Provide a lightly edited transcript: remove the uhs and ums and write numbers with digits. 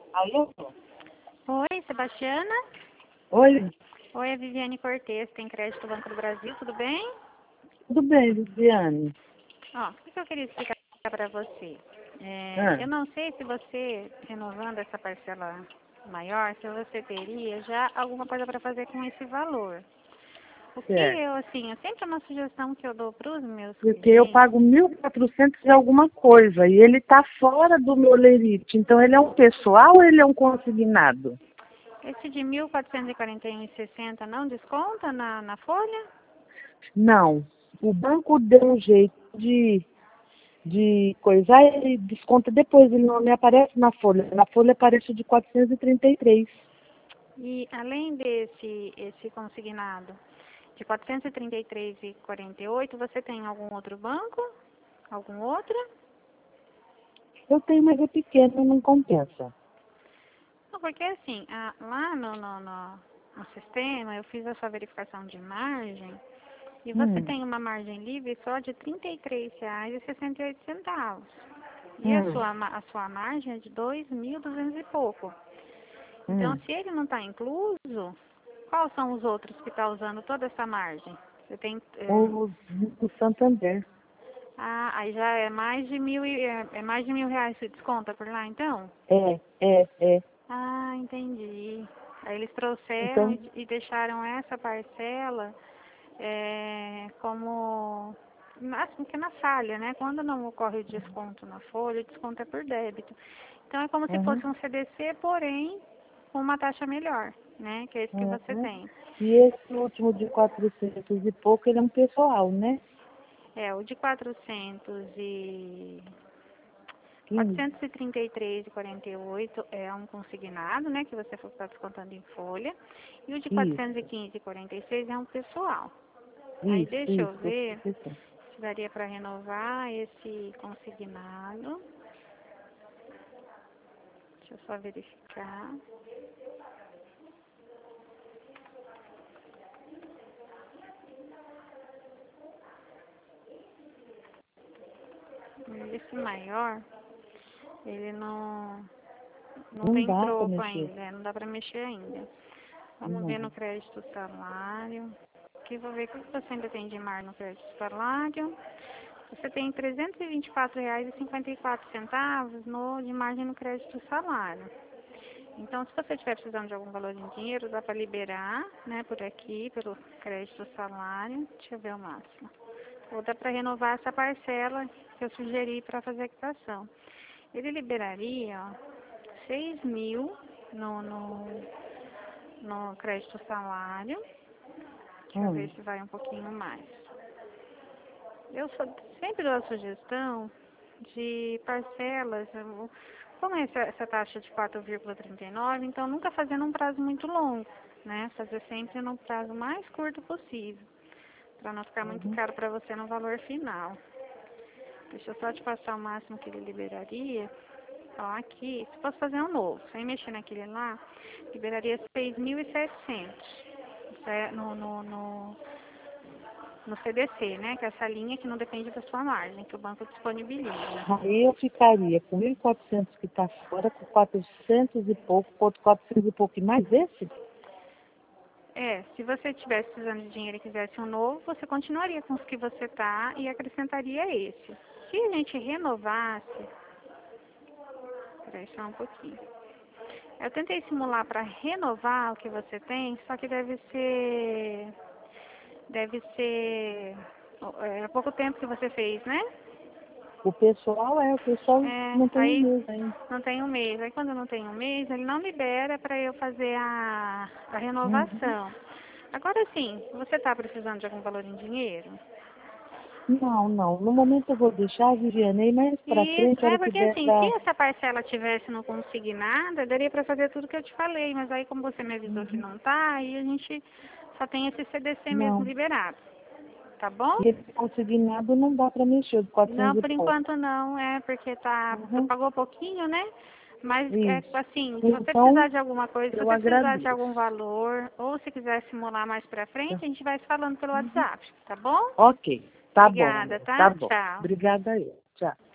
Alô? Oi, Sebastiana? Oi, Oi, é Viviane Cortez, tem crédito do Banco do Brasil, tudo bem? tudo bem, Luciane? Ó, o que eu queria explicar para você? Ah, Eu não sei se você, renovando essa parcela maior, se você teria já alguma coisa para fazer com esse valor. O que certo. eu, assim, é sempre uma sugestão que eu dou para os meus Porque eu clientes. pago 1.400 e alguma coisa e ele está fora do meu lerite. Então ele é um pessoal ou ele é um consignado? Esse de 1.441,60 não desconta na folha? Não. O banco deu um jeito de coisar, ele desconta depois, ele não me aparece na folha. Na folha aparece o de 433. E além esse consignado de 433,48, você tem algum outro banco? Algum outro? Eu tenho, mas é pequeno, não compensa. Não, porque assim, lá no sistema eu fiz a sua verificação de margem e você Hum, tem uma margem livre só de R$ 33,68. E a hum, a sua margem é de 2.200 e pouco. Então, hum. se ele não está incluso, quais são os outros que estão usando toda essa margem? Você tem, O Santander. aí já é mais de é mais de R$ 1.000 se desconta por lá, então? É. Ah, entendi. Aí eles trouxeram Então, e deixaram essa parcela como assim que na falha, né? Quando não ocorre o desconto na folha, o desconto é por débito. Então é como se uhum, fosse um CDC, porém com uma taxa melhor, né? Que é esse que você uhum. tem. E esse último de 400 e pouco, ele é um pessoal, né? É, o de 400 e 15. 433,48 é um consignado, né, que você está descontando em folha, e o de Isso, 415,46 é um pessoal. Aí deixa eu isso, tô ver pensando. se daria para renovar esse consignado. Deixa eu só verificar. Esse maior, ele não Não tem dá para troco mexer. ainda, não dá para mexer ainda. Vamos ver Não. no crédito salário. Aqui vou ver o que você ainda tem de mar no crédito salário. Você tem R$ 324,54 no de margem no crédito salário. Então, se você estiver precisando de algum valor em dinheiro, dá para liberar, né, por aqui, pelo crédito salário. Deixa eu ver o máximo. Ou dá para renovar essa parcela que eu sugeri para fazer a quitação. Ele liberaria, ó, 6.000 no, no, no crédito salário. Deixa eu ver Hum, se vai um pouquinho mais. Sempre dou a sugestão de parcelas, como é essa taxa de 4,39, então nunca fazendo um prazo muito longo, né? Fazer sempre no prazo mais curto possível, para não ficar muito uhum. caro para você no valor final. Deixa eu só te passar o máximo que ele liberaria. Ó, aqui, se fosse fazer um novo, sem mexer naquele lá, liberaria 6.700. Isso é no CDC, né? Que é essa linha que não depende da sua margem, que o banco disponibiliza. Aí eu ficaria com 1.400 que está fora, com 400 e pouco, com outro 400 e pouco e mais esse? Se você estivesse precisando de dinheiro e quisesse um novo, você continuaria com os que você tá e acrescentaria esse. Se a gente renovasse, peraí só um pouquinho. Eu tentei simular para renovar o que você tem, só que deve ser há pouco tempo que você fez, né? O pessoal não tem um Aí mês ainda. não tem um mês. Aí quando não tem um mês, ele não libera para eu fazer a Uhum. renovação. Agora sim, você está precisando de algum valor em dinheiro? Não. No momento eu vou deixar a Viviane aí mais pra Isso, frente, a hora que porque der assim, se pra... essa parcela tivesse no consignado, daria para fazer tudo que eu te falei, mas aí como você me avisou que Uhum. não tá, aí a gente só tem esse CDC mesmo Não. liberado, tá bom? E esse consignado não dá pra mexer, de Não, 400 e por pouco. enquanto não, porque você Uhum. pagou pouquinho, né? Mas Isso. assim, se você precisar Então, de alguma coisa, se eu você precisar de algum agradeço. valor, ou se quiser simular mais pra frente, Tá? a gente vai se falando pelo Uhum. WhatsApp, tá bom? Ok, tá bom, Obrigada, amor, tá tá? bom. Tchau. Obrigada aí. Tchau.